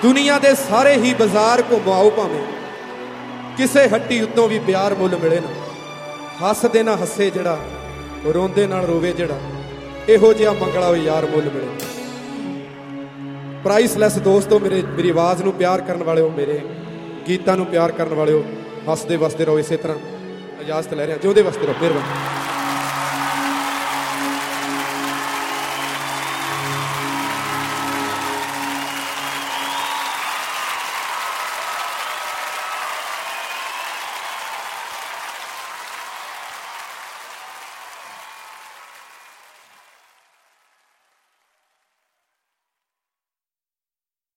दुनिया दे सारे ही बाजार घुमाओ भावें किसे हट्टी उत्तों भी प्यार मुल मिले ना। हसदे ना हसे जड़ा रोंदे नाल रोवे जड़ा इहो जिहा मंगला होए यार मुल मिले। प्राइसलैस दोस्तों मेरी आवाज़ नूं प्यार करने वाले हो, मेरे गीतां नूं प्यार करने वाले हो, हसदे वसदे रहो। इसे तरह इजाजत लै रहे हैं, जिउंदे वसदे रहो। मेहरबानी।